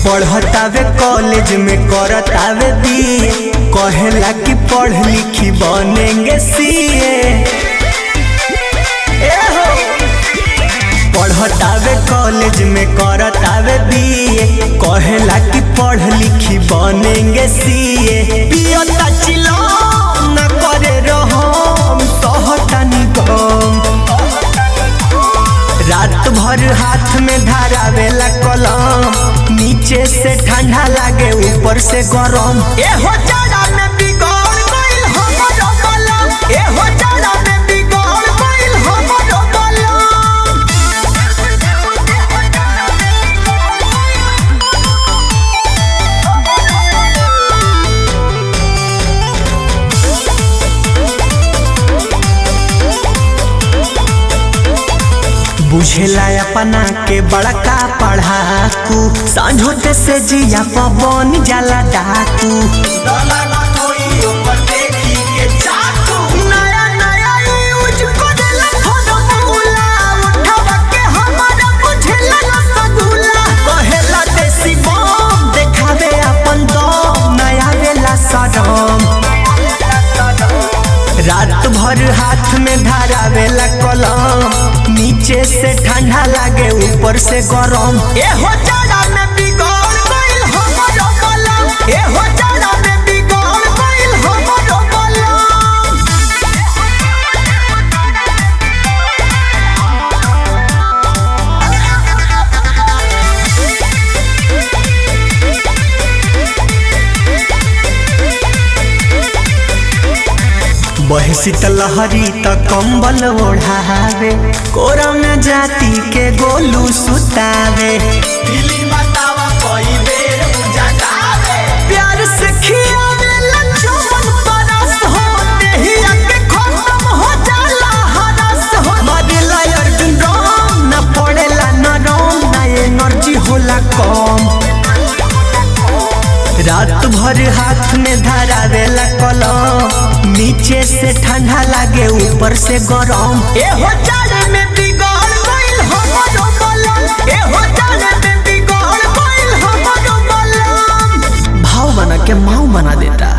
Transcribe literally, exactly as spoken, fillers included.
पढ़तावे college में करतावे BA, कहेला कि पढ़ लिखी बनेंगे सीए। पढ़तावे कॉलेज में करतावे बीए, कहेला कि पढ़ लिखी बनेंगे सीए। पियता चिलो न करे रहम सहता निगम, रात भर हाथ में धरावेला कलम, नीचे से ठंडा लागे ऊपर से गरम। ए हो जाड़ा में बिगड़ गइल हमरो कलम, ए हो जाड़ा में बिगड़ गइल हमरो कलम। बुझेला अपना के बड़का पढ़ाकू, सांझोते से जिया पवन जाला डाकू। नया नया यूज करेला फॉर्मूला, उठावा के हमारा बुझेला रसगुल्ला। कहेला देसी बम देखावे अपन दम, नया वेला सदम। रात भर हाथ में धरावेला कलम, नीचे से ठंडा लागे ऊपर से गरम। ए हो जाड़ा में बिगड़ गइल हमरो कलम, ए हो जाड़ा में बिगड़ गइल हमरो कलम। बहे शीतलहरी त कंबल ओढ़ावे, कोरा में जाति के गोलू सुतावे। प्यार से खियावेला चुमन बरस हो, देहिया के खत्म हो जाला हरस हो। मरेला अर्जुन राम न पड़ेला नरम, ना एनर्जी होला कम। रात भर हाथ में धरावेला कलम, नीचे से ठंडा लागे ऊपर से गरम। ए हो जाड़े में बिगड़ गइल हमरो कलम, ए हो जाड़े में बिगड़ गइल हमरो कलम। भाव बना के माऊ बना देता।